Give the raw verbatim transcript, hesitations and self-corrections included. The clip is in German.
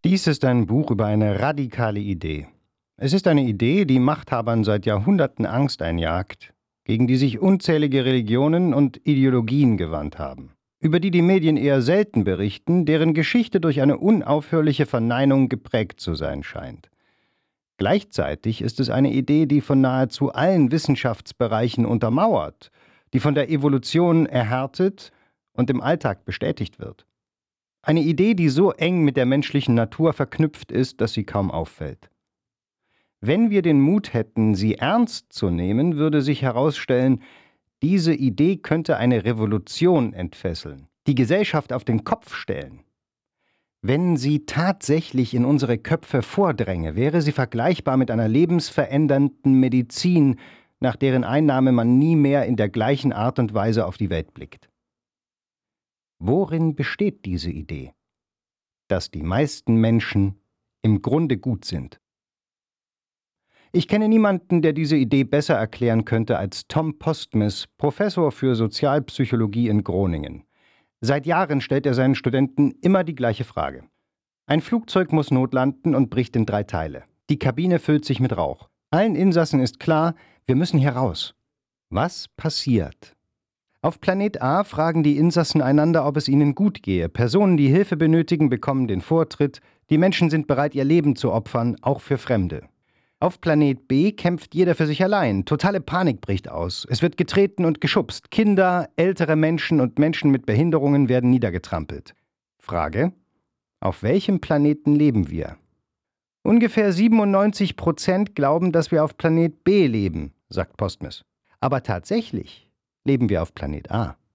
Dies ist ein Buch über eine radikale Idee. Es ist eine Idee, die Machthabern seit Jahrhunderten Angst einjagt, gegen die sich unzählige Religionen und Ideologien gewandt haben, über die die Medien eher selten berichten, deren Geschichte durch eine unaufhörliche Verneinung geprägt zu sein scheint. Gleichzeitig ist es eine Idee, die von nahezu allen Wissenschaftsbereichen untermauert, die von der Evolution erhärtet und im Alltag bestätigt wird. Eine Idee, die so eng mit der menschlichen Natur verknüpft ist, dass sie kaum auffällt. Wenn wir den Mut hätten, sie ernst zu nehmen, würde sich herausstellen, diese Idee könnte eine Revolution entfesseln, die Gesellschaft auf den Kopf stellen. Wenn sie tatsächlich in unsere Köpfe vordränge, wäre sie vergleichbar mit einer lebensverändernden Medizin, nach deren Einnahme man nie mehr in der gleichen Art und Weise auf die Welt blickt. Worin besteht diese Idee? Dass die meisten Menschen im Grunde gut sind. Ich kenne niemanden, der diese Idee besser erklären könnte als Tom Postmes, Professor für Sozialpsychologie in Groningen. Seit Jahren stellt er seinen Studenten immer die gleiche Frage. Ein Flugzeug muss notlanden und bricht in drei Teile. Die Kabine füllt sich mit Rauch. Allen Insassen ist klar, wir müssen hier raus. Was passiert? Auf Planet A fragen die Insassen einander, ob es ihnen gut gehe. Personen, die Hilfe benötigen, bekommen den Vortritt. Die Menschen sind bereit, ihr Leben zu opfern, auch für Fremde. Auf Planet B kämpft jeder für sich allein. Totale Panik bricht aus. Es wird getreten und geschubst. Kinder, ältere Menschen und Menschen mit Behinderungen werden niedergetrampelt. Frage: Auf welchem Planeten leben wir? Ungefähr siebenundneunzig Prozent glauben, dass wir auf Planet B leben, sagt Postmes. Aber tatsächlich leben wir auf Planet A.